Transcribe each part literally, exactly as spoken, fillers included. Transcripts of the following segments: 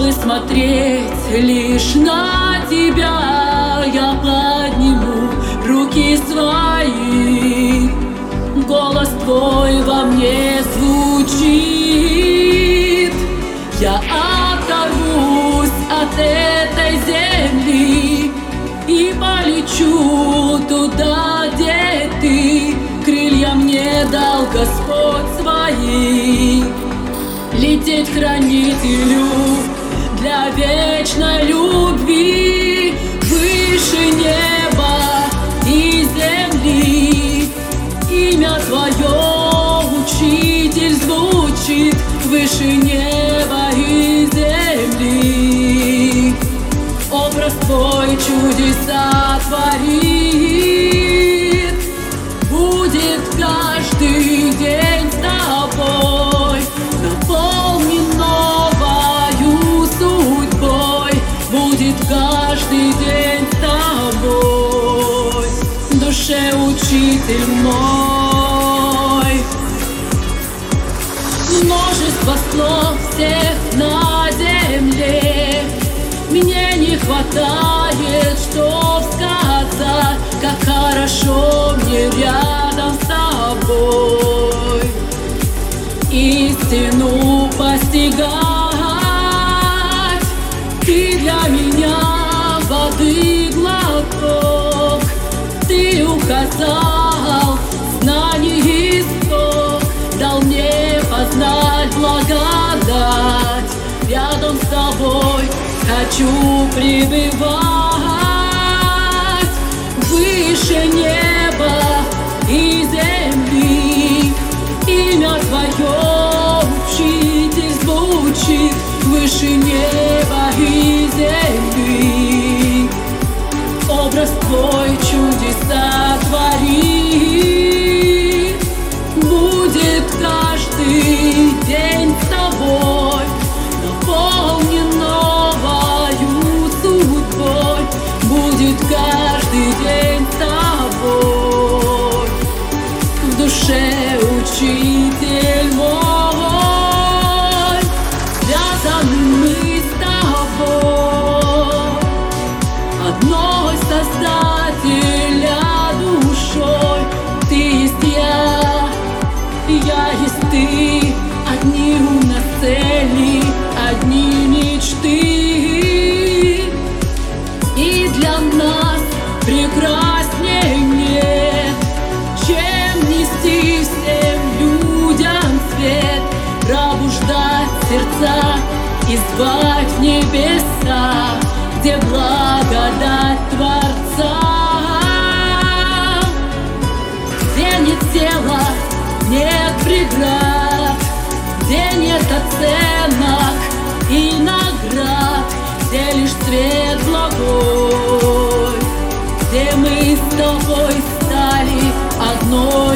Чтобы смотреть лишь на тебя, я подниму руки свои. Голос твой во мне звучит. Я оторвусь от этой земли и полечу туда, где ты. Крылья мне дал Господь свои. Лететь хранителю для вечной любви, выше неба и земли. Имя твое, учитель, звучит выше неба и земли. Образ твой чудеса творит. Будет каждый день с тобой, наполнен новою судьбой. Будет каждый день с тобой, в душе учитель мой. Множество слов всех на земле, мне не хватает, чтоб сказать, как хорошо мне рядом с тобой. Истину постигать, ты для меня воды глоток. Ты указал знаний исток, дал мне познать благодать. Рядом с тобой хочу пребывать, выше неба и земли. Имя твое, учитель, звучит выше неба и земли. Образ твой чудеса творит. Будет каждый день с тобой, наполнен новою судьбой. Будет каждый день с тобой, в душе учитель мой. Связаны мы с тобой, одной Создателя душой. Ты есть я, я есть ты. Одни у нас цели, одни мечты. И для нас прекрасней нет, чем нести всем людям свет. Пробуждать сердца и звать в небеса, где благодать Творца. Где нет тела, нет преград, где нет оценок и наград, где лишь свет благой, где мы с тобой стали одной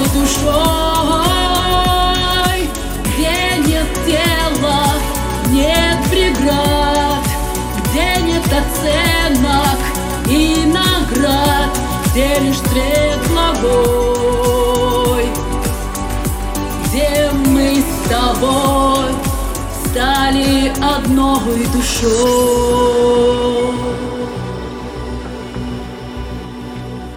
душой. Где нет тела, нет преград, где нет оценок и наград, где лишь свет благой, где мы с тобой стали одной душой.